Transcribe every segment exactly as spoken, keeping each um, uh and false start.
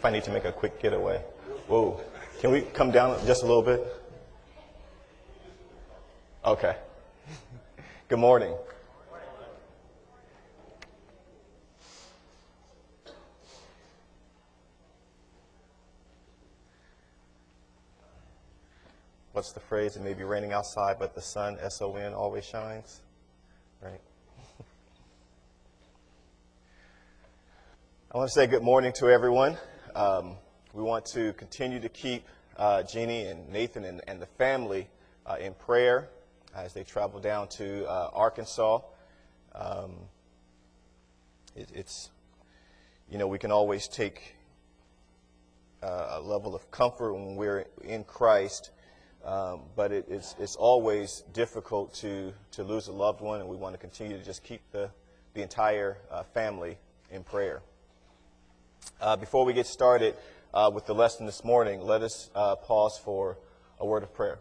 if I need to make a quick getaway. Whoa. Can we come down just a little bit? Okay. Good morning. What's the phrase? It may be raining outside, but the sun, S O N, always shines. Right? I want to say good morning to everyone. Um, we want to continue to keep uh, Jeannie and Nathan and, and the family uh, in prayer as they travel down to uh, Arkansas. Um, it, it's, you know, we can always take uh, a level of comfort when we're in Christ. Um, but it, it's, it's always difficult to, to lose a loved one, and we want to continue to just keep the, the entire uh, family in prayer. Uh, before we get started uh, with the lesson this morning, let us uh, pause for a word of prayer.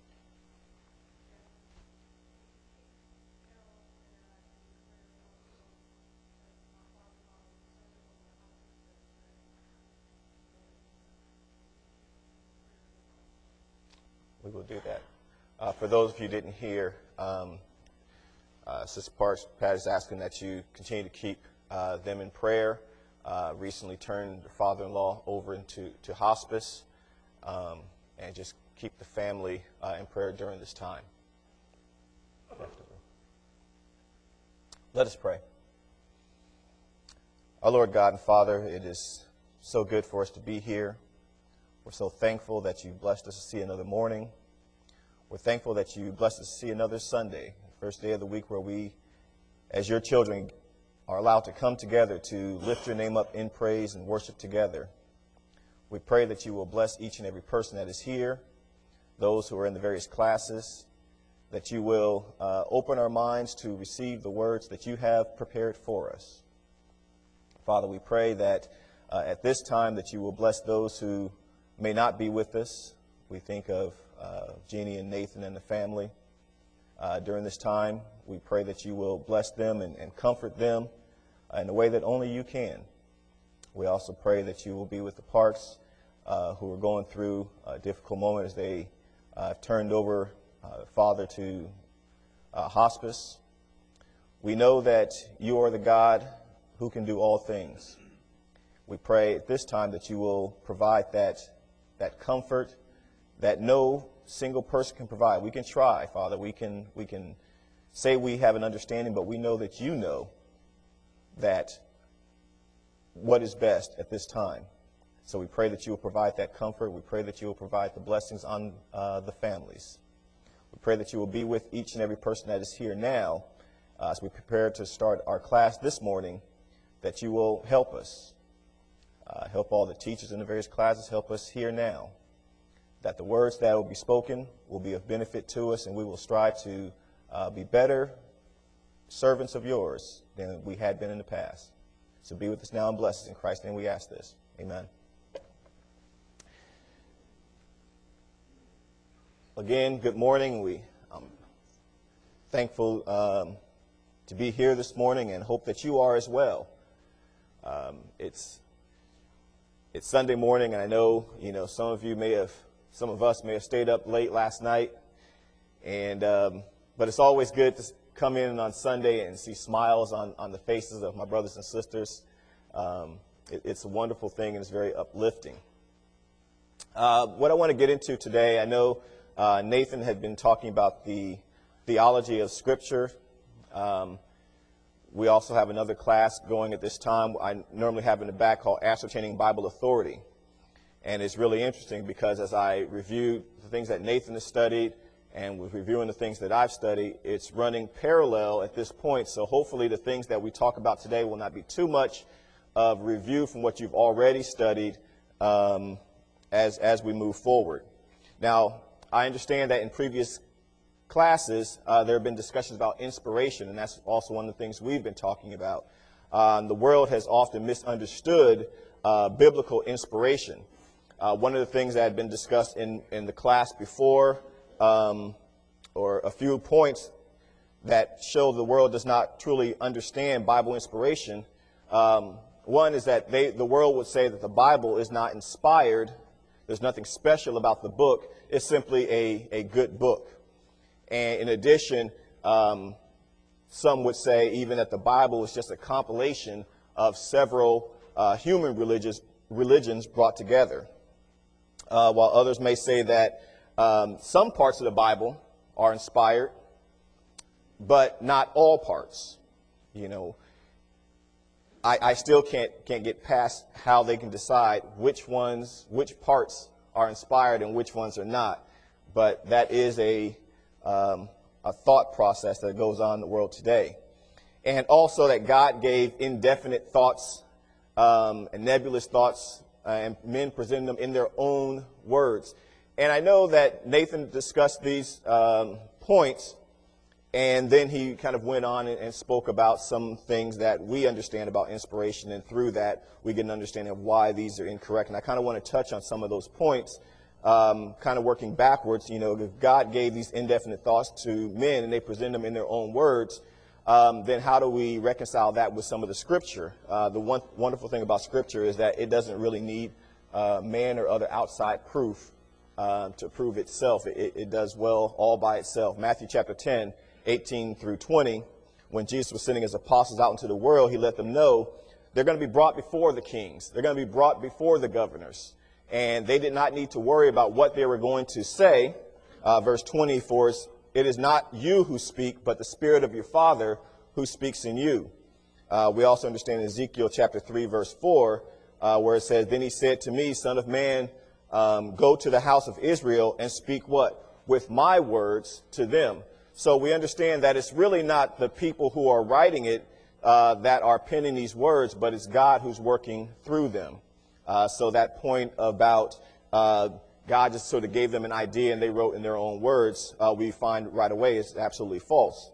We will do that. Uh, for those of you who didn't hear, um, uh, Sister Parks, Pat is asking that you continue to keep uh, them in prayer. Uh, recently turned their father-in-law over into to hospice, um, and just keep the family uh, in prayer during this time. Let us pray. Our Lord God and Father, it is so good for us to be here. We're so thankful that you blessed us to see another morning. We're thankful that you blessed us to see another Sunday, the first day of the week where we, as your children, are allowed to come together to lift your name up in praise and worship together. We pray that you will bless each and every person that is here, those who are in the various classes, that you will uh, open our minds to receive the words that you have prepared for us. Father, we pray that uh, at this time that you will bless those who may not be with us. We think of uh, Jeannie and Nathan and the family. Uh, during this time, we pray that you will bless them and, and comfort them in a way that only you can. We also pray that you will be with the Parks uh, who are going through a difficult moment as they uh, have turned over uh, father to uh, hospice. We know that you are the God who can do all things. We pray at this time that you will provide that, that comfort that no single person can provide. We can try, Father. We can, we can say we have an understanding, but we know that you know that what is best at this time. So we pray that you will provide that comfort. We pray that you will provide the blessings on uh, the families. We pray that you will be with each and every person that is here now uh, as we prepare to start our class this morning, that you will help us. Uh, help all the teachers in the various classes. Help us here now, that the words that will be spoken will be of benefit to us, and we will strive to uh, be better servants of yours than we had been in the past. So be with us now and bless us. In Christ's name we ask this. Amen. Again, good morning. We, I'm thankful um, to be here this morning and hope that you are as well. Um, it's it's Sunday morning, and I know, you know, some of you may have, some of us may have stayed up late last night, and um, but it's always good to come in on Sunday and see smiles on, on the faces of my brothers and sisters. Um, it, it's a wonderful thing, and it's very uplifting. Uh, what I want to get into today, I know uh, Nathan had been talking about the theology of Scripture. Um, we also have another class going at this time. I normally have in the back called Ascertaining Bible Authority. And it's really interesting because as I reviewed the things that Nathan has studied, and was reviewing the things that I've studied, it's running parallel at this point. So hopefully the things that we talk about today will not be too much of review from what you've already studied um, as, as we move forward. Now, I understand that in previous classes, uh, there have been discussions about inspiration, and that's also one of the things we've been talking about. Um, the world has often misunderstood uh, biblical inspiration. Uh, one of the things that had been discussed in, in the class before, Um, or a few points that show the world does not truly understand Bible inspiration, um, one is that they, the world would say that the Bible is not inspired. There's nothing special about the book. It's simply a, a good book. And in addition, um, some would say even that the Bible is just a compilation of several uh, human religious, religions brought together. Uh, while others may say that um, some parts of the Bible are inspired, but not all parts. You know, I, I still can't can't get past how they can decide which ones, which parts are inspired and which ones are not. But that is a um, a thought process that goes on in the world today. And also that God gave indefinite thoughts um, and nebulous thoughts, uh, and men present them in their own words. And I know that Nathan discussed these um, points, and then he kind of went on and, and spoke about some things that we understand about inspiration, and through that we get an understanding of why these are incorrect. And I kind of want to touch on some of those points, um, kind of working backwards. You know, if God gave these indefinite thoughts to men and they present them in their own words, um, then how do we reconcile that with some of the Scripture? Uh, the one wonderful thing about Scripture is that it doesn't really need uh, man or other outside proof uh, to prove itself. It, it does well all by itself. Matthew chapter ten, eighteen through twenty, when Jesus was sending his apostles out into the world, he let them know they're going to be brought before the kings. They're going to be brought before the governors. And they did not need to worry about what they were going to say. Uh, verse twenty, for it is not you who speak, but the Spirit of your Father who speaks in you. Uh, we also understand in Ezekiel chapter three, verse four, uh, where it says, then he said to me, Son of man, um, go to the house of Israel and speak what? With my words to them. So we understand that it's really not the people who are writing it uh, that are penning these words, but it's God who's working through them. Uh, so that point about uh, God just sort of gave them an idea and they wrote in their own words, uh, we find right away is absolutely false.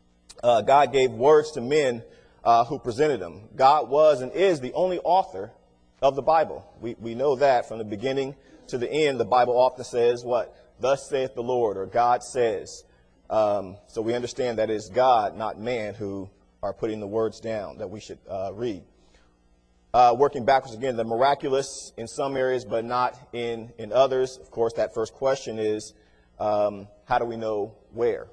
Uh, God gave words to men uh, who presented them. God was and is the only author of the Bible. We, we know that from the beginning to the end. The Bible often says what? Thus saith the Lord, or God says. Um, so we understand that it's God, not man, who are putting the words down that we should uh, read. Uh, working backwards again, the miraculous in some areas, but not in, in others. Of course, that first question is, um, how do we know where?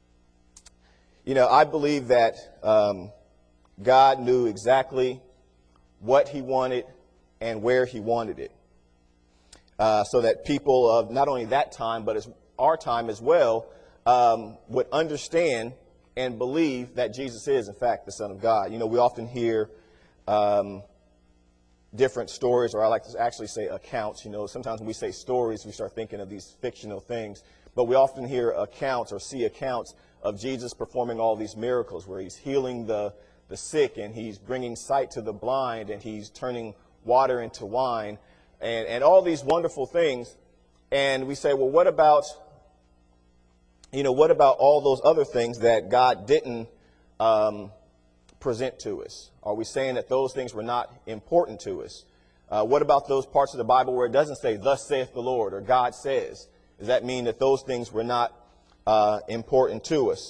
You know, I believe that um, God knew exactly what he wanted and where he wanted it. Uh, so that people of not only that time, but as our time as well, um, would understand and believe that Jesus is, in fact, the Son of God. You know, we often hear um, different stories, or I like to actually say accounts. You know, sometimes when we say stories, we start thinking of these fictional things. But we often hear accounts or see accounts of Jesus performing all these miracles where he's healing the, the sick and he's bringing sight to the blind and he's turning water into wine and, and all these wonderful things. And we say, well, what about, you know, what about all those other things that God didn't um, present to us? Are we saying that those things were not important to us? Uh, what about those parts of the Bible where it doesn't say, thus saith the Lord, or God says? Does that mean that those things were not uh, important to us?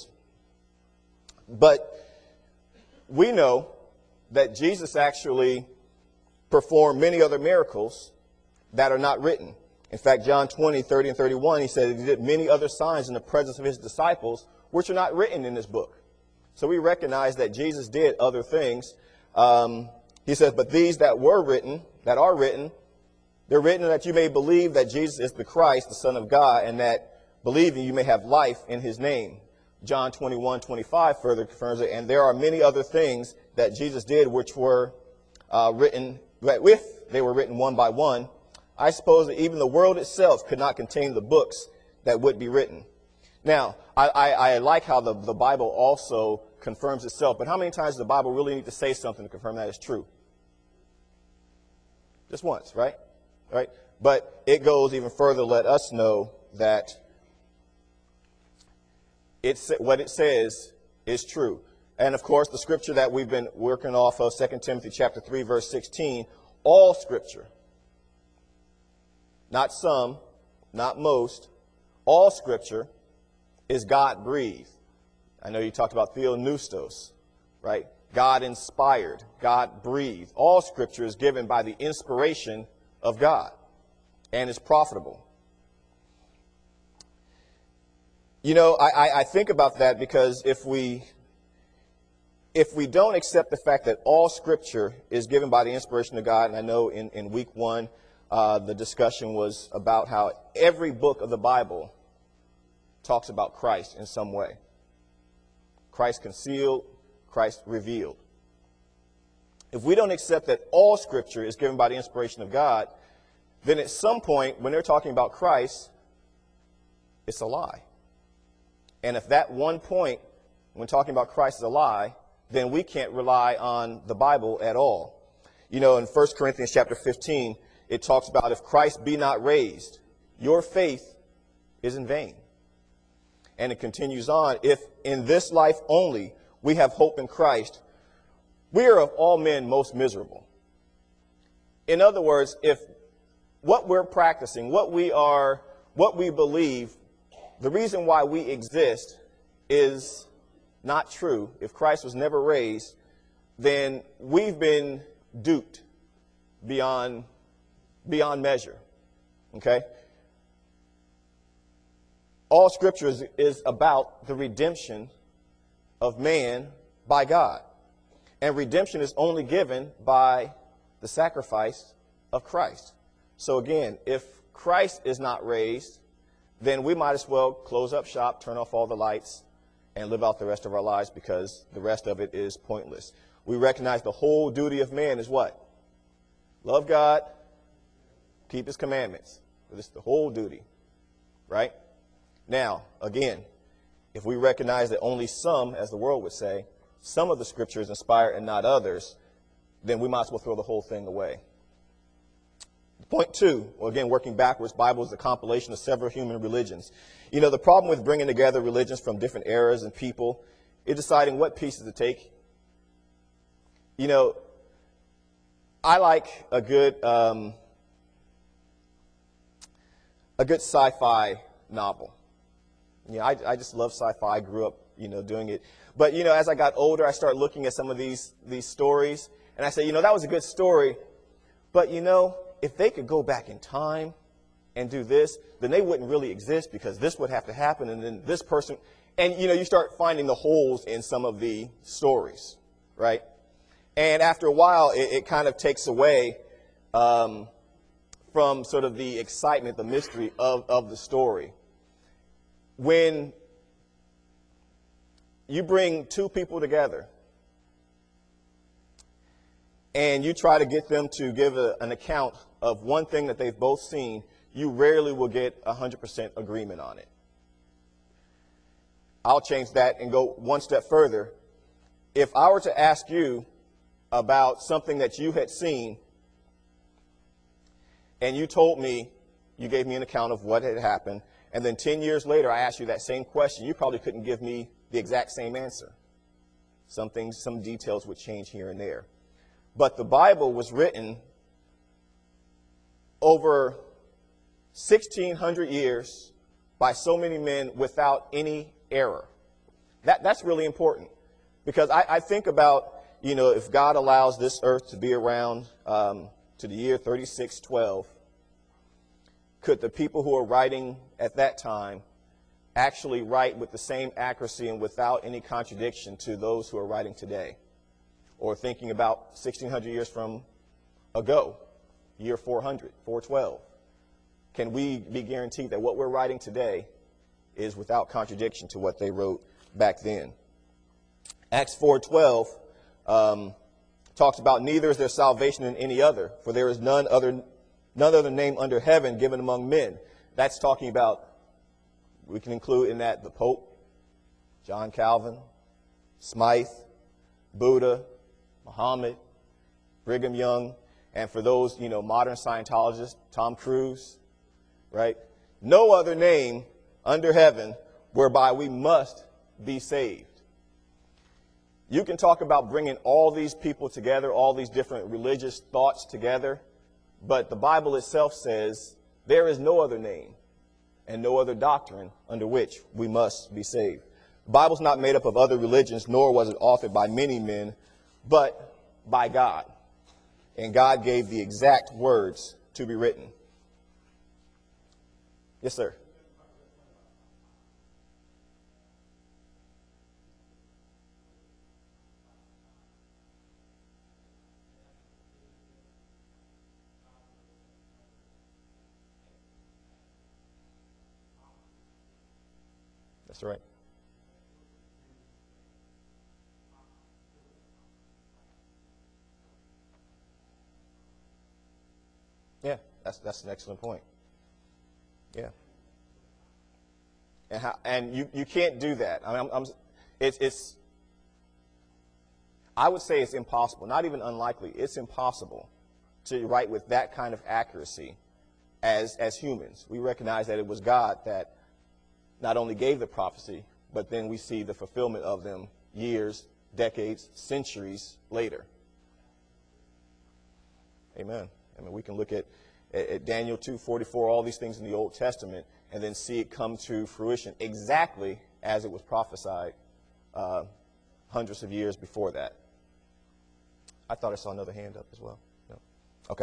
But we know that Jesus actually performed many other miracles that are not written. In fact, John twenty, thirty, and thirty-one, he said he did many other signs in the presence of his disciples, which are not written in this book. So we recognize that Jesus did other things. Um, he says, but these that were written, that are written, they're written that you may believe that Jesus is the Christ, the Son of God, and that believing you may have life in his name. John twenty-one, twenty-five further confirms it. And there are many other things that Jesus did which were uh, written, if they were written one by one. I suppose that even the world itself could not contain the books that would be written. Now, I, I, I like how the, the Bible also confirms itself. But how many times does the Bible really need to say something to confirm that it's true? Just once, right? Right? But it goes even further to let us know that it's, what it says is true. And of course, the scripture that we've been working off of, Second Timothy chapter three, verse sixteen, all scripture, not some, not most, all scripture is God-breathed. I know you talked about theopneustos, right? God inspired, God breathed. All Scripture is given by the inspiration of God and is profitable. You know, I, I, I think about that because if we, if we don't accept the fact that all Scripture is given by the inspiration of God, and I know in, in week one, uh, the discussion was about how every book of the Bible talks about Christ in some way. Christ concealed, Christ revealed. If we don't accept that all Scripture is given by the inspiration of God, then at some point when they're talking about Christ, it's a lie. And if that one point when talking about Christ is a lie, then we can't rely on the Bible at all. You know, in First Corinthians chapter fifteen, it talks about if Christ be not raised, your faith is in vain. And it continues on, if in this life only we have hope in Christ, we are of all men most miserable. In other words, if what we're practicing, what we are, what we believe, the reason why we exist is not true, if Christ was never raised, then we've been duped beyond, beyond measure. Okay? All Scripture is, is about the redemption of man by God. And redemption is only given by the sacrifice of Christ. So again, if Christ is not raised, then we might as well close up shop, turn off all the lights, and live out the rest of our lives because the rest of it is pointless. We recognize the whole duty of man is what? Love God, keep his commandments. This is the whole duty, right? Now, again, if we recognize that only some, as the world would say, some of the Scripture is inspired and not others, then we might as well throw the whole thing away. Point two, well, again, working backwards, Bible is a compilation of several human religions. You know, the problem with bringing together religions from different eras and people is deciding what pieces to take. You know, I like a good, um, a good sci-fi novel. Yeah, I, I just love sci-fi. I grew up, you know, doing it. But, you know, as I got older, I started looking at some of these, these stories, and I said, you know, that was a good story, but, you know, if they could go back in time and do this, then they wouldn't really exist because this would have to happen, and then this person, and, you know, you start finding the holes in some of the stories, right? And after a while, it, it kind of takes away um, from sort of the excitement, the mystery of, of the story. When you bring two people together and you try to get them to give a, an account of one thing that they've both seen, you rarely will get one hundred percent agreement on it. I'll change that and go one step further. If I were to ask you about something that you had seen and you told me, you gave me an account of what had happened, and then ten years later I asked you that same question, you probably couldn't give me the exact same answer. Some things, some details would change here and there. But the Bible was written over sixteen hundred years by so many men without any error. That, that's really important because I, I think about, you know, if God allows this earth to be around um, to the year thirty-six twelve, could the people who are writing at that time actually write with the same accuracy and without any contradiction to those who are writing today? Or thinking about sixteen hundred years from ago, year four hundred, four twelve. Can we be guaranteed that what we're writing today is without contradiction to what they wrote back then? Acts four twelve um, talks about, neither is there salvation in any other, for there is none other, none other name under heaven given among men. That's talking about, we can include in that the Pope, John Calvin, Smythe, Buddha, Muhammad, Brigham Young, and for those, you know, modern Scientologists, Tom Cruise, right? No other name under heaven whereby we must be saved. You can talk about bringing all these people together, all these different religious thoughts together, but the Bible itself says there is no other name and no other doctrine under which we must be saved. The Bible's not made up of other religions, nor was it authored by many men, but by God. And God gave the exact words to be written. Yes, sir. That's right. Yeah, that's that's an excellent point. Yeah. And how, and you, you can't do that. I mean, I'm, I'm, it's it's. I would say it's impossible. Not even unlikely. It's impossible to write with that kind of accuracy as as humans. We recognize that it was God that not only gave the prophecy, but then we see the fulfillment of them years, decades, centuries later. Amen. I mean, we can look at, at Daniel two forty-four, all these things in the Old Testament, and then see it come to fruition exactly as it was prophesied uh, hundreds of years before that. I thought I saw another hand up as well. No. Okay.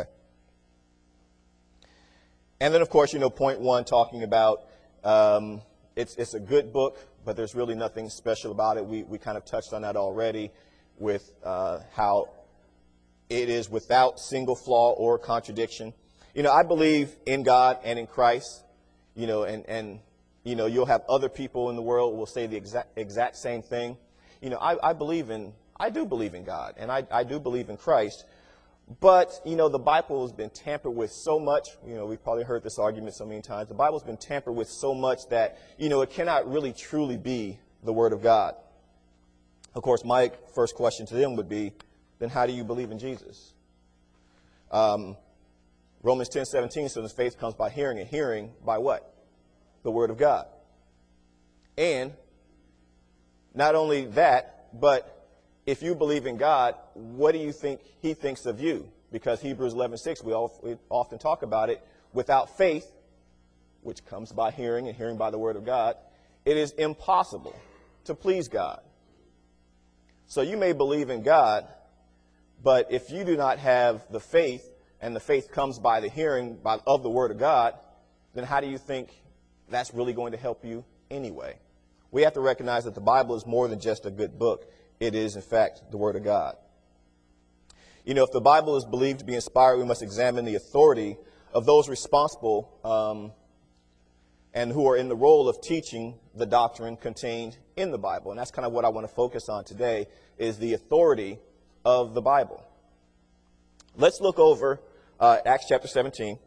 And then, of course, you know, point one, talking about um, it's it's a good book, but there's really nothing special about it. We we kind of touched on that already with uh, how it is without single flaw or contradiction. You know, I believe in God and in Christ. You know, and and you know, you'll have other people in the world who will say the exact exact same thing. You know, I, I believe in I do believe in God, and I I do believe in Christ. But, you know, the Bible has been tampered with so much. You know, we've probably heard this argument so many times. The Bible's been tampered with so much that, you know, it cannot really truly be the Word of God. Of course, my first question to them would be, then how do you believe in Jesus? Um, Romans ten seventeen says faith comes by hearing, and hearing by what? The Word of God. And not only that, but if you believe in God, what do you think He thinks of you? Because Hebrews eleven six, we, all, we often talk about it, without faith, which comes by hearing and hearing by the Word of God, it is impossible to please God. So you may believe in God, but if you do not have the faith, and the faith comes by the hearing by, of the Word of God, then how do you think that's really going to help you anyway? We have to recognize that the Bible is more than just a good book. It is, in fact, the Word of God. You know, if the Bible is believed to be inspired, we must examine the authority of those responsible um, and who are in the role of teaching the doctrine contained in the Bible. And that's kind of what I want to focus on today, is the authority of the Bible. Let's look over uh, Acts chapter seventeen.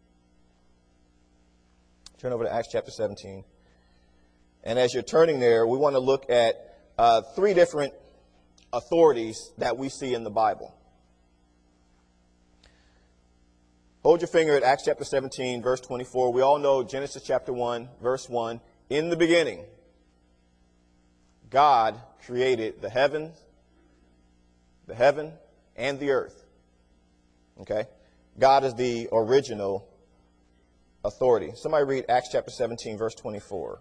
Turn over to Acts chapter seventeen. And as you're turning there, we want to look at uh, three different authorities that we see in the Bible. Hold your finger at Acts chapter seventeen, verse twenty-four. We all know Genesis chapter one, verse one. In the beginning, God created the heavens, the heaven, and the earth. Okay? God is the original authority. Somebody read Acts chapter seventeen, verse twenty-four.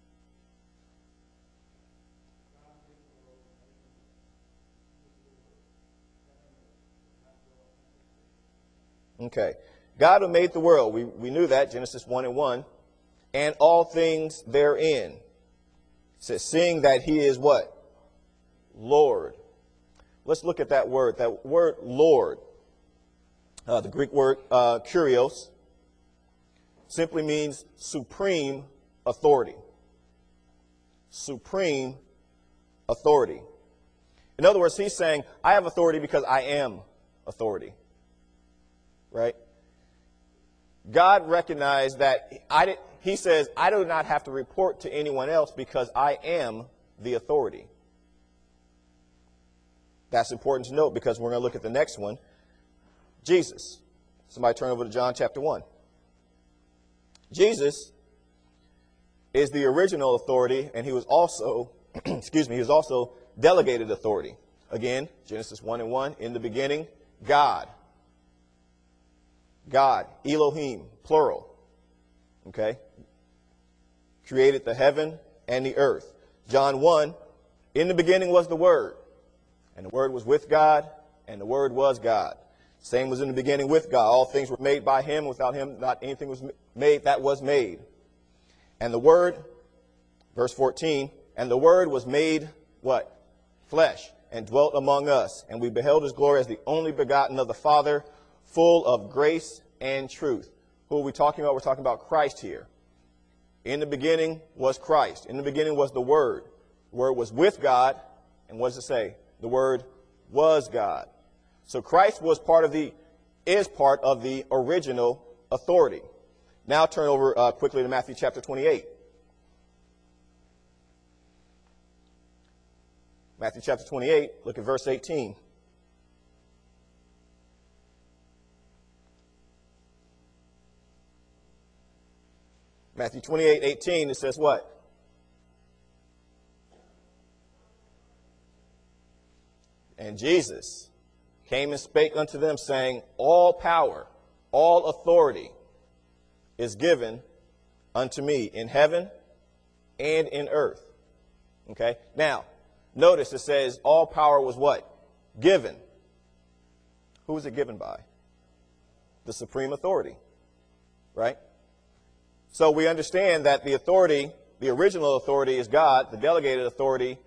Okay. God who made the world, we, we knew that, Genesis one and one, and all things therein. It says, seeing that He is what? Lord. Let's look at that word. That word Lord, uh, the Greek word uh, kurios, simply means supreme authority. Supreme authority. In other words, He's saying, I have authority because I am authority. Right? God recognized that I did, He says, I do not have to report to anyone else because I am the authority. That's important to note because we're going to look at the next one. Jesus. Somebody turn over to John chapter one. Jesus is the original authority, and He was also, excuse me, He was also delegated authority. Again, Genesis one and one, in the beginning, God. God, Elohim, plural, okay, created the heaven and the earth. John one, in the beginning was the Word, And the Word was with God, and the Word was God. Same was in the beginning with God. All things were made by him. Without him, not anything was made that was made. And the Word, verse fourteen, and the Word was made, what? Flesh, and dwelt among us. And we beheld his glory as the only begotten of the Father, full of grace and truth. Who are we talking about? We're talking about Christ here. In the beginning was Christ. In the beginning was the Word. The Word was with God. And what does it say? The Word was God. So Christ was part of the, is part of the original authority. Now turn over uh, quickly to Matthew chapter twenty-eight. Matthew chapter twenty-eight, look at verse eighteen. Matthew twenty-eight, eighteen, it says what? And Jesus came and spake unto them, saying, all power, all authority is given unto me in heaven and in earth. Okay? Now, notice it says all power was what? Given. Who was it given by? The supreme authority. Right? So we understand that the authority, the original authority is God. The delegated authority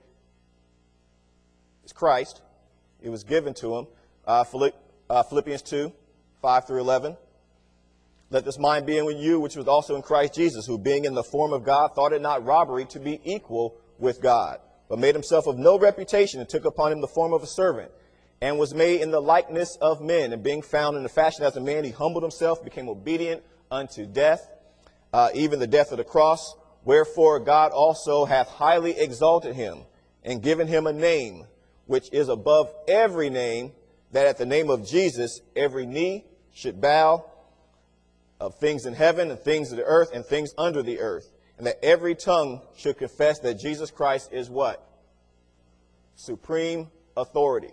is Christ. It was given to him. Uh, Philippians two, five through eleven. Let this mind be in you, which was also in Christ Jesus, who being in the form of God, thought it not robbery to be equal with God, but made himself of no reputation, and took upon him the form of a servant, and was made in the likeness of men. And being found in the fashion as a man, he humbled himself, became obedient unto death, uh, even the death of the cross. Wherefore God also hath highly exalted him, and given him a name which is above every name, that at the name of Jesus every knee should bow, of things in heaven and things of the earth and things under the earth, and that every tongue should confess that Jesus Christ is what? Supreme authority.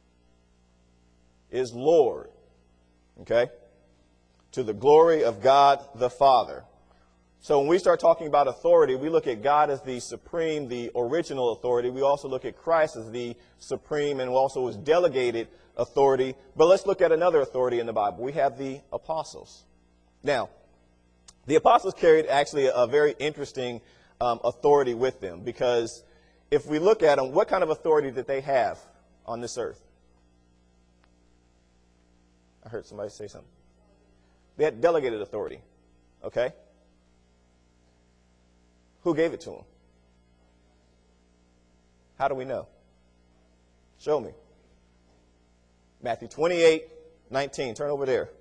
Is Lord. Okay? To the glory of God the Father. So when we start talking about authority, we look at God as the supreme, the original authority. We also look at Christ as the supreme and also as delegated authority. But let's look at another authority in the Bible. We have the apostles. Now, the apostles carried actually a, a very interesting um, authority with them, because if we look at them, what kind of authority did they have on this earth? I heard somebody say something. They had delegated authority. Okay? Who gave it to them? How do we know? Show me. Matthew twenty-eight, nineteen. Turn over there.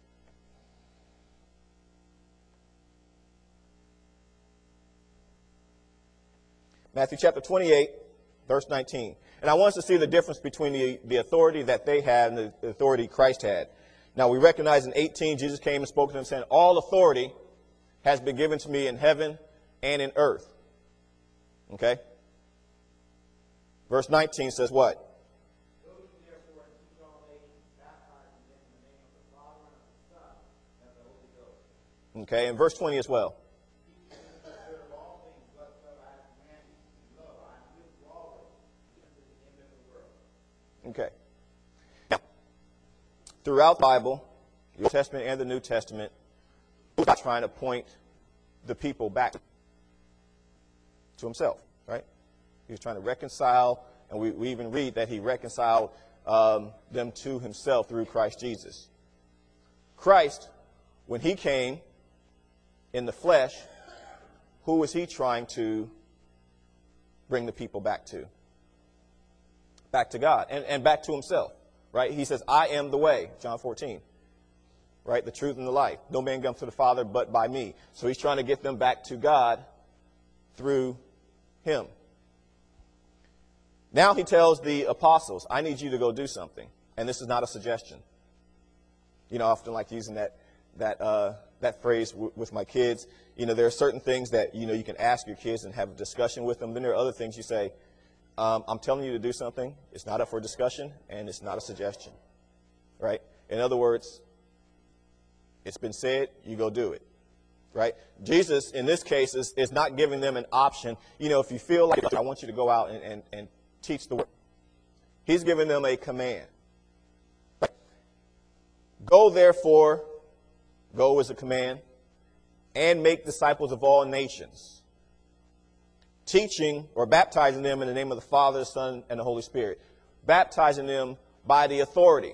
Matthew chapter twenty-eight, verse nineteen. And I want us to see the difference between the, the authority that they had and the, the authority Christ had. Now we recognize in eighteen, Jesus came and spoke to them saying, all authority has been given to me in heaven and in earth. Okay? Verse nineteen says what? Okay, and verse twenty as well. Okay. Now, throughout the Bible, the Old Testament and the New Testament, God's trying to point the people back to himself, right? He was trying to reconcile, and we, we even read that he reconciled um, them to himself through Christ Jesus. Christ, when he came in the flesh, who was he trying to bring the people back to? Back to God and, and back to himself, right? He says, I am the way, John fourteen, right? The truth and the life. No man comes to the Father but by me. So he's trying to get them back to God through him. Now he tells the apostles, I need you to go do something. And this is not a suggestion. You know, I often like using that that uh, that phrase w- with my kids. You know, there are certain things that, you know, you can ask your kids and have a discussion with them. Then there are other things you say, Um, I'm telling you to do something. It's not up for discussion, and it's not a suggestion, right? In other words, it's been said, you go do it, right? Jesus, in this case, is, is not giving them an option. You know, if you feel like I want you to go out and, and, and teach the word, He's given them a command. Go, therefore, go is a command, and make disciples of all nations, teaching or baptizing them in the name of the Father, the Son, and the Holy Spirit. Baptizing them by the authority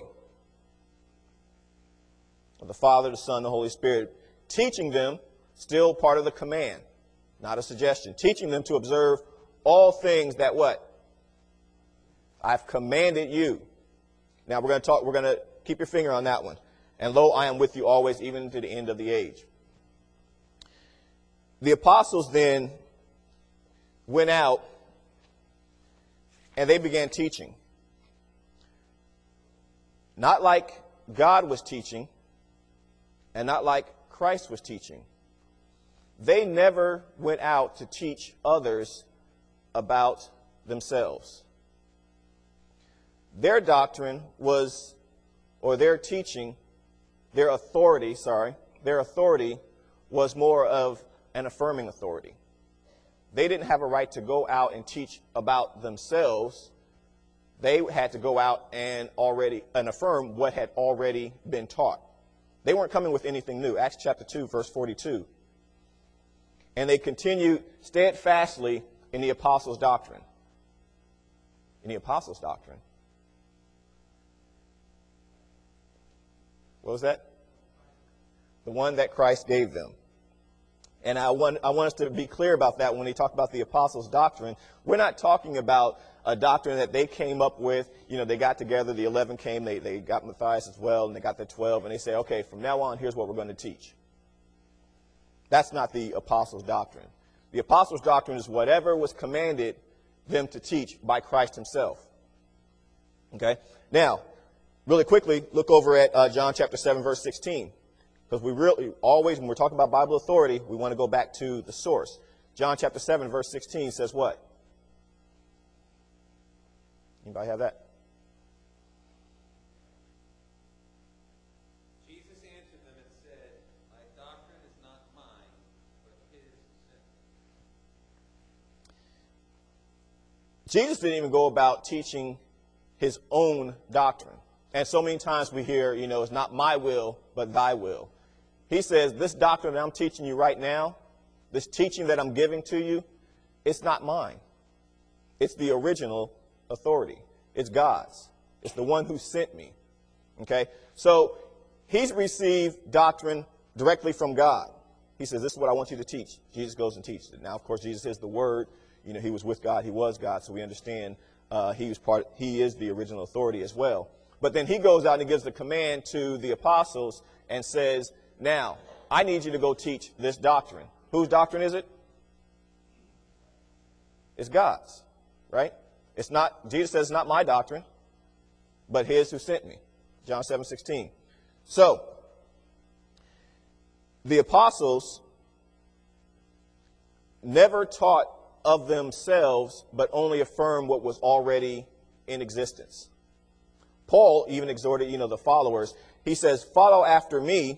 of the Father, the Son, the Holy Spirit. Teaching them, still part of the command, not a suggestion. Teaching them to observe all things that what? I've commanded you. Now we're going to talk, we're going to keep your finger on that one. And lo, I am with you always, even to the end of the age. The apostles then went out and they began teaching. Not like God was teaching and not like Christ was teaching. They never went out to teach others about themselves. Their doctrine was, or their teaching, their authority, sorry, their authority was more of an affirming authority. They didn't have a right to go out and teach about themselves. They had to go out and already and affirm what had already been taught. They weren't coming with anything new. Acts chapter two, verse forty-two. And they continued steadfastly in the apostles' doctrine. In the apostles' doctrine. What was that? The one that Christ gave them. And I want, I want us to be clear about that when we talk about the apostles' doctrine. We're not talking about a doctrine that they came up with. You know, they got together, the eleven came, they, they got Matthias as well, and they got the twelve, and they say, okay, from now on, here's what we're going to teach. That's not the apostles' doctrine. The apostles' doctrine is whatever was commanded them to teach by Christ himself. Okay? Now, really quickly, look over at uh, John chapter seven, verse sixteen. Because we really always, when we're talking about Bible authority, we want to go back to the source. John chapter seven, verse sixteen says what? Anybody have that? Jesus answered them and said, my doctrine is not mine, but his who sent me. Jesus didn't even go about teaching his own doctrine. And so many times we hear, you know, it's not my will, but thy will. He says, this doctrine that I'm teaching you right now, this teaching that I'm giving to you, it's not mine. It's the original authority. It's God's. It's the one who sent me. Okay? So he's received doctrine directly from God. He says, this is what I want you to teach. Jesus goes and teaches it. Now, of course, Jesus is the Word. You know, he was with God. He was God. So we understand uh, he was part. He is the original authority as well. But then he goes out and gives the command to the apostles and says, now, I need you to go teach this doctrine. Whose doctrine is it? It's God's, right? It's not, Jesus says, it's not my doctrine, but his who sent me. John seven sixteen. So, the apostles never taught of themselves, but only affirmed what was already in existence. Paul even exhorted, you know, the followers. He says, follow after me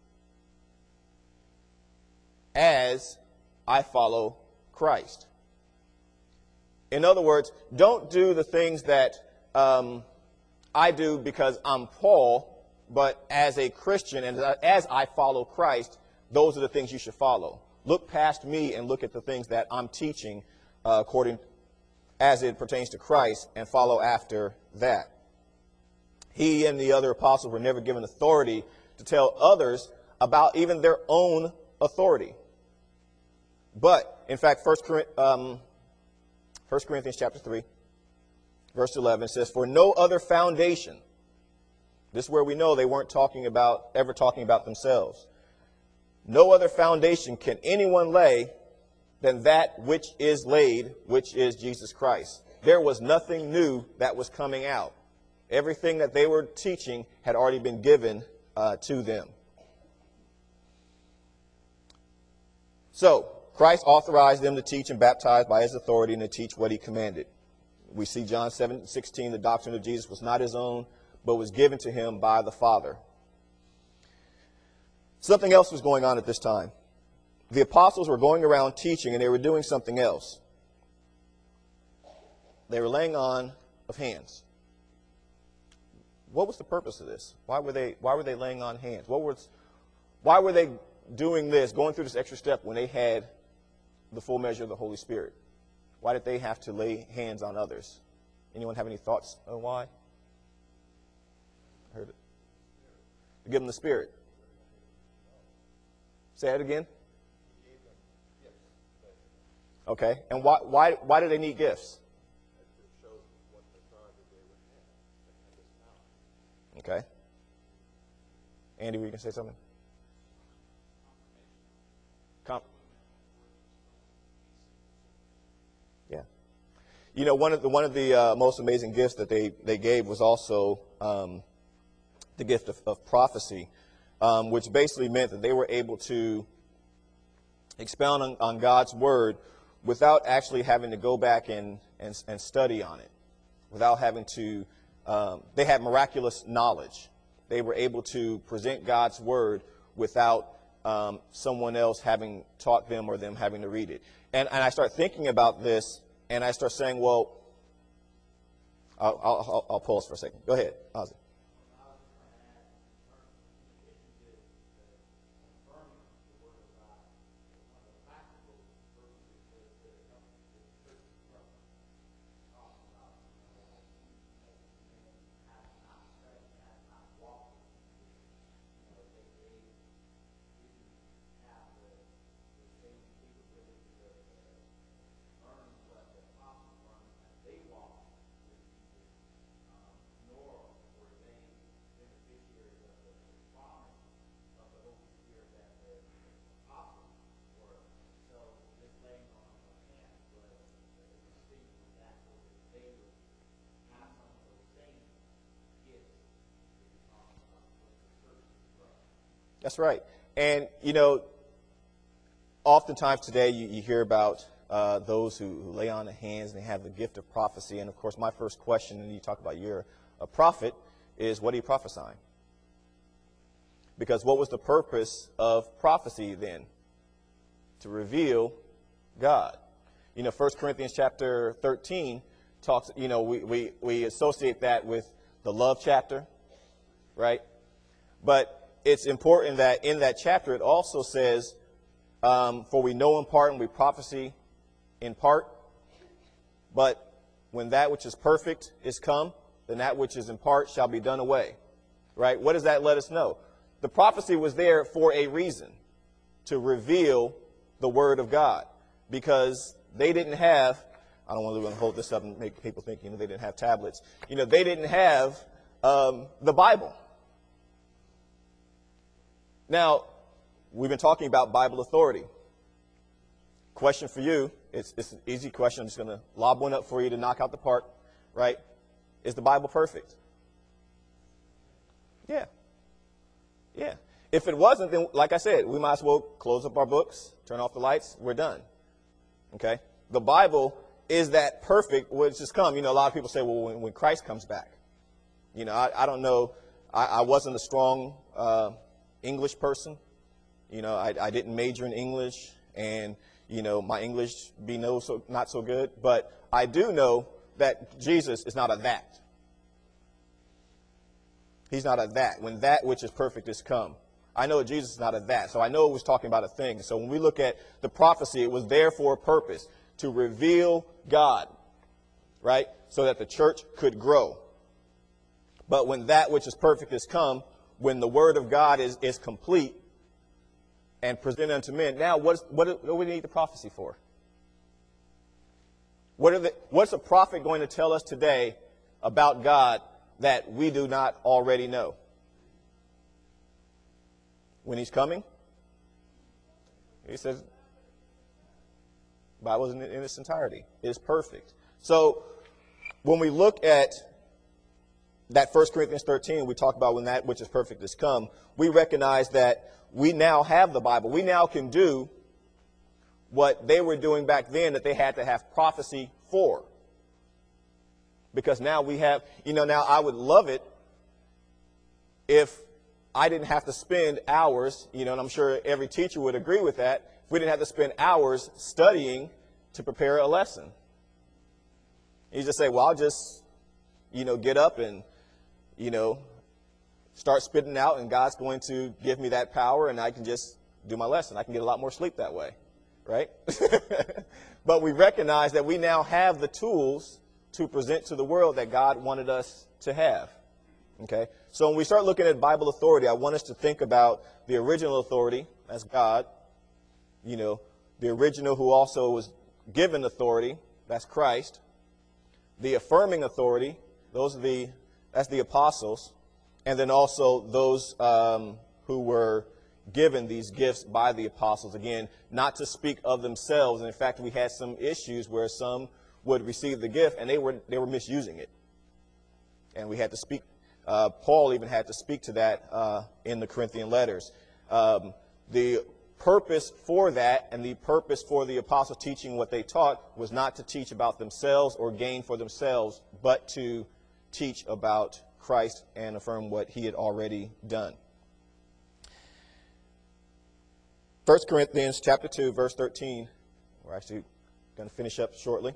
as I follow Christ. In other words, don't do the things that um, I do because I'm Paul, but as a Christian and as I follow Christ, those are the things you should follow. Look past me and look at the things that I'm teaching uh, according as it pertains to Christ and follow after that. He and the other apostles were never given authority to tell others about even their own authority. But, in fact, First Corinthians chapter three, verse eleven says, for no other foundation. This is where we know they weren't talking about, ever talking about themselves. No other foundation can anyone lay than that which is laid, which is Jesus Christ. There was nothing new that was coming out. Everything that they were teaching had already been given uh, to them. So, Christ authorized them to teach and baptize by his authority and to teach what he commanded. We see John seven sixteen, the doctrine of Jesus was not his own, but was given to him by the Father. Something else was going on at this time. The apostles were going around teaching, and they were doing something else. They were laying on of hands. what was the purpose of this? Why were they why were they laying on hands? What was why were they doing this, going through this extra step when they had the full measure of the Holy Spirit? Why did they have to lay hands on others? Anyone have any thoughts on why? Heard it. To give them the Spirit. Say it again. Okay. And why why why do they need gifts? Okay. Andy, were you going to say something? Com- yeah. You know, one of the one of the uh, most amazing gifts that they, they gave was also um, the gift of, of prophecy, um, which basically meant that they were able to expound on, on God's word without actually having to go back and, and, and study on it, without having to, um, they had miraculous knowledge. They were able to present God's word without um, someone else having taught them or them having to read it. And, and I start thinking about this, and I start saying, well, I'll, I'll, I'll pause for a second. Go ahead, Ozzy. That's right. And, you know, oftentimes today you, you hear about uh, those who, who lay on the hands and they have the gift of prophecy. And, of course, my first question, and you talk about you're a prophet, is what are you prophesying? Because what was the purpose of prophecy then? To reveal God. You know, First Corinthians chapter thirteen talks, you know, we, we, we associate that with the love chapter, right? But it's important that in that chapter it also says, um, for we know in part and we prophesy in part. But when that which is perfect is come, then that which is in part shall be done away. Right? What does that let us know? The prophecy was there for a reason, to reveal the word of God. Because they didn't have, I don't want to hold this up and make people think, you know, they didn't have tablets. You know, they didn't have um, the Bible. Now, we've been talking about Bible authority. Question for you, it's, it's an easy question. I'm just going to lob one up for you to knock out the park, right? Is the Bible perfect? Yeah. Yeah. If it wasn't, then, like I said, we might as well close up our books, turn off the lights, we're done. Okay? The Bible is that perfect which has come. You know, a lot of people say, well, when, when Christ comes back. You know, I, I don't know. I, I wasn't a strong uh, English person. You know, I, I didn't major in English, and, you know, my English be no so not so good. But I do know that Jesus is not a that. He's not a that. When that which is perfect is come. I know Jesus is not a that. So I know it was talking about a thing. So when we look at the prophecy, it was there for a purpose, to reveal God, right? So that the church could grow. But when that which is perfect is come, when the word of God is, is complete and presented unto men, now what, is, what, what do we need the prophecy for? What are the, what's a prophet going to tell us today about God that we do not already know? When he's coming, he says, the Bible is in, in its entirety. It is perfect. So when we look at that First Corinthians thirteen, we talk about when that which is perfect is come, we recognize that we now have the Bible. We now can do what they were doing back then that they had to have prophecy for. Because now we have, you know, now I would love it if I didn't have to spend hours, you know, and I'm sure every teacher would agree with that, if we didn't have to spend hours studying to prepare a lesson. You just say, well, I'll just, you know, get up and you know, start spitting out, and God's going to give me that power, and I can just do my lesson. I can get a lot more sleep that way, right? But we recognize that we now have the tools to present to the world that God wanted us to have. Okay? So when we start looking at Bible authority, I want us to think about the original authority as God, you know, the original who also was given authority, that's Christ. The affirming authority, those are the, that's the apostles. And then also those um, who were given these gifts by the apostles. Again, not to speak of themselves. And in fact, we had some issues where some would receive the gift and they were they were misusing it. And we had to speak, uh, Paul even had to speak to that uh, in the Corinthian letters. Um, the purpose for that and the purpose for the apostles teaching what they taught was not to teach about themselves or gain for themselves, but to teach about Christ and affirm what he had already done. First Corinthians chapter two, verse thirteen. We're actually going to finish up shortly.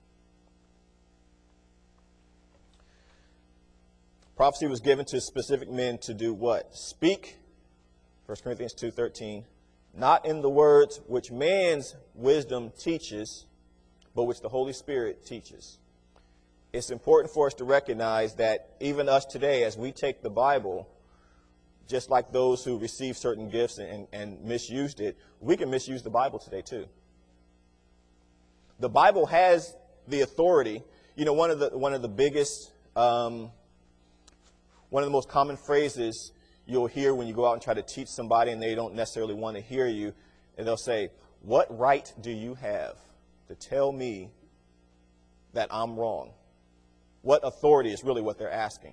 Prophecy was given to specific men to do what? Speak, First Corinthians two thirteen, not in the words which man's wisdom teaches, but which the Holy Spirit teaches. It's important for us to recognize that even us today, as we take the Bible, just like those who received certain gifts and, and misused it, we can misuse the Bible today too. The Bible has the authority. You know, one of the one of the biggest, um, one of the most common phrases you'll hear when you go out and try to teach somebody and they don't necessarily want to hear you, and they'll say, "What right do you have to tell me that I'm wrong?" What authority is really what they're asking.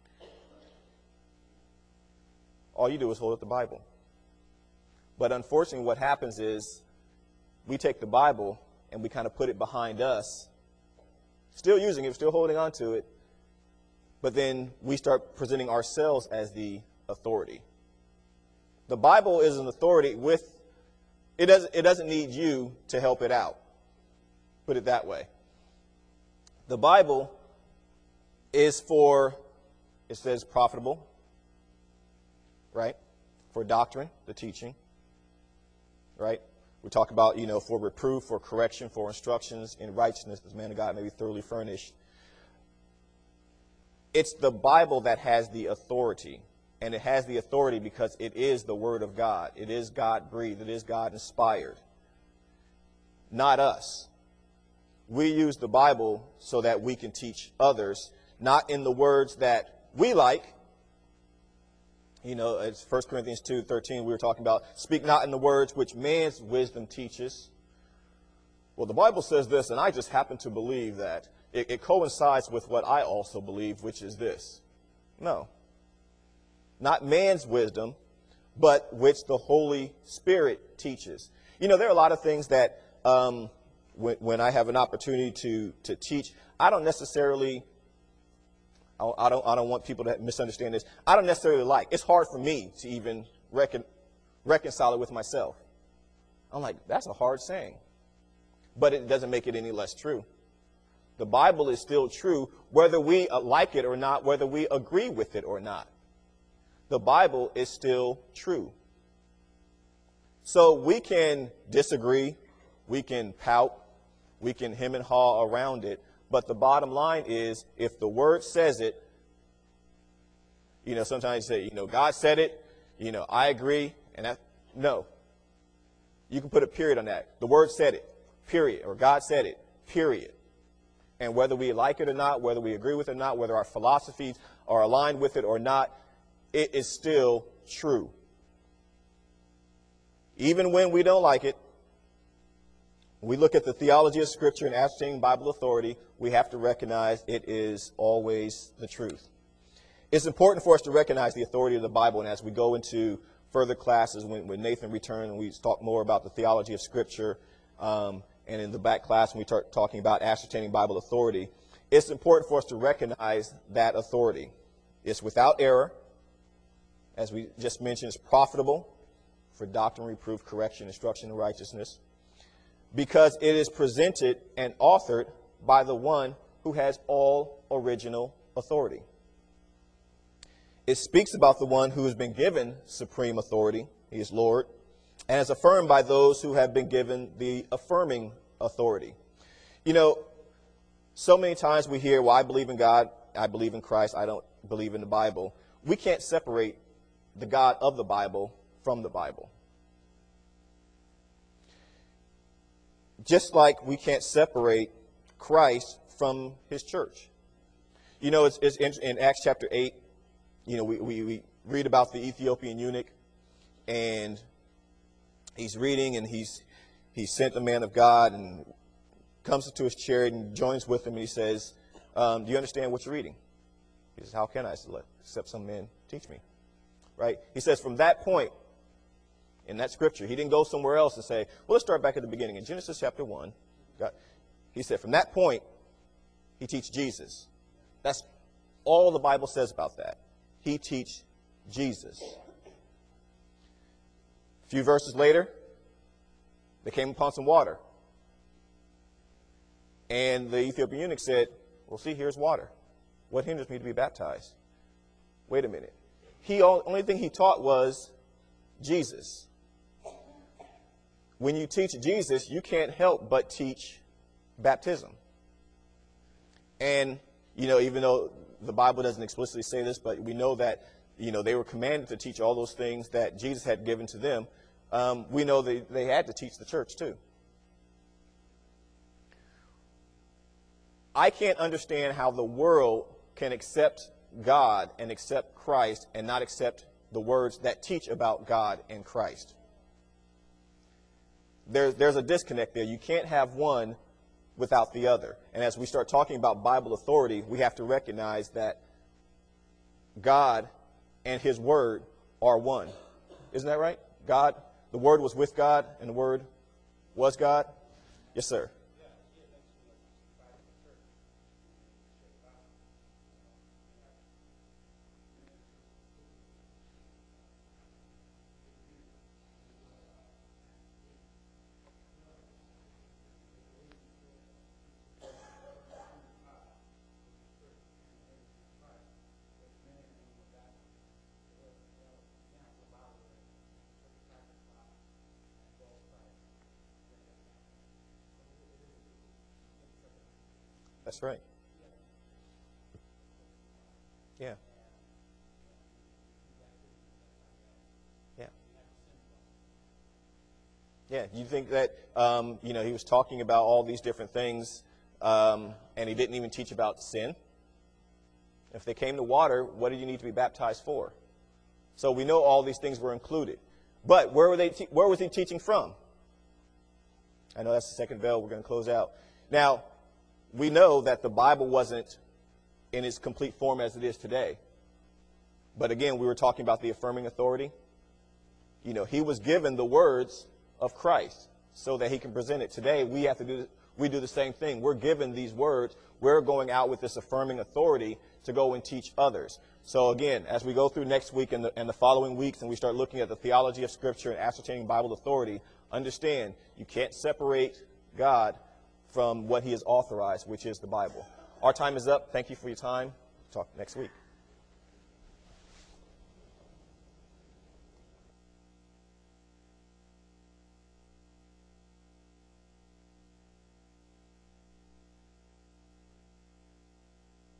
All you do is hold up the Bible. But unfortunately, what happens is we take the Bible and we kind of put it behind us, still using it, still holding on to it, but then we start presenting ourselves as the authority. The Bible is an authority with, it doesn't, it doesn't need you to help it out. Put it that way. The Bible is for, it says profitable, right? For doctrine, the teaching, right? We talk about, you know, for reproof, for correction, for instructions in righteousness, this man of God may be thoroughly furnished. It's the Bible that has the authority, and it has the authority because it is the Word of God. It is God-breathed. It is God-inspired. Not us. We use the Bible so that we can teach others, not in the words that we like. You know, it's First Corinthians two thirteen we were talking about. Speak not in the words which man's wisdom teaches. Well, the Bible says this, and I just happen to believe that. It, it coincides with what I also believe, which is this. No. Not man's wisdom, but which the Holy Spirit teaches. You know, there are a lot of things that um, when, when I have an opportunity to, to teach, I don't necessarily... I don't, I don't want people to misunderstand this. I don't necessarily like. It's hard for me to even recon, reconcile it with myself. I'm like, that's a hard saying. But it doesn't make it any less true. The Bible is still true whether we like it or not, whether we agree with it or not. The Bible is still true. So we can disagree. We can pout. We can hem and haw around it. But the bottom line is, if the Word says it, you know, sometimes you say, you know, God said it, you know, I agree, and that, no. You can put a period on that. The Word said it, period, or God said it, period. And whether we like it or not, whether we agree with it or not, whether our philosophies are aligned with it or not, it is still true. Even when we don't like it, when we look at the theology of Scripture and ascertaining Bible authority, we have to recognize it is always the truth. It's important for us to recognize the authority of the Bible, and as we go into further classes, when, when Nathan returns and we talk more about the theology of Scripture, um, and in the back class when we start talking about ascertaining Bible authority, it's important for us to recognize that authority. It's without error. As we just mentioned, it's profitable for doctrine, reproof, correction, instruction, and righteousness, because it is presented and authored by the one who has all original authority. it speaks about the one who has been given supreme authority. He is Lord, and is affirmed by those who have been given the affirming authority. You know, so many times we hear, well, I believe in God, I believe in Christ, I don't believe in the Bible. We can't separate the God of the Bible from the Bible. Just like we can't separate Christ from his church. You know, it's, it's in, in Acts chapter eight, you know, we, we, we read about the Ethiopian eunuch, and he's reading, and he's he's sent a man of God, and comes to his chariot and joins with him, and he says, um, do you understand what you're reading? He says, how can I, except some man teach me? Right? He says, from that point, in that scripture, he didn't go somewhere else and say, well, let's start back at the beginning. In Genesis chapter one, God, he said, from that point, he teach Jesus. That's all the Bible says about that. He teach Jesus. A few verses later, they came upon some water. And the Ethiopian eunuch said, well, see, here's water. What hinders me to be baptized? Wait a minute. He only thing he taught was Jesus. When you teach Jesus, you can't help but teach baptism. And, you know, even though the Bible doesn't explicitly say this, but we know that, you know, they were commanded to teach all those things that Jesus had given to them. Um, we know that they had to teach the church too. I can't understand how the world can accept God and accept Christ and not accept the words that teach about God and Christ. There's, there's a disconnect there. You can't have one without the other. And as we start talking about Bible authority, we have to recognize that God and his word are one. Isn't that right? God, the word was with God and the word was God? Yes, sir. That's right. Yeah. Yeah. Yeah. You think that, um, you know, he was talking about all these different things, um, and he didn't even teach about sin? If they came to water, what did you need to be baptized for? So we know all these things were included. But where were they? Te- where was he teaching from? I know that's the second bell. We're going to close out. Now, we know that the Bible wasn't in its complete form as it is today. But again, we were talking about the affirming authority. You know, he was given the words of Christ so that he can present it. Today, we have to do, we do the same thing. We're given these words. We're going out with this affirming authority to go and teach others. So again, as we go through next week and the, and the following weeks, and we start looking at the theology of Scripture and ascertaining Bible authority, understand you can't separate God from what he has authorized, which is the Bible. Our time is up. Thank you for your time. Talk next week.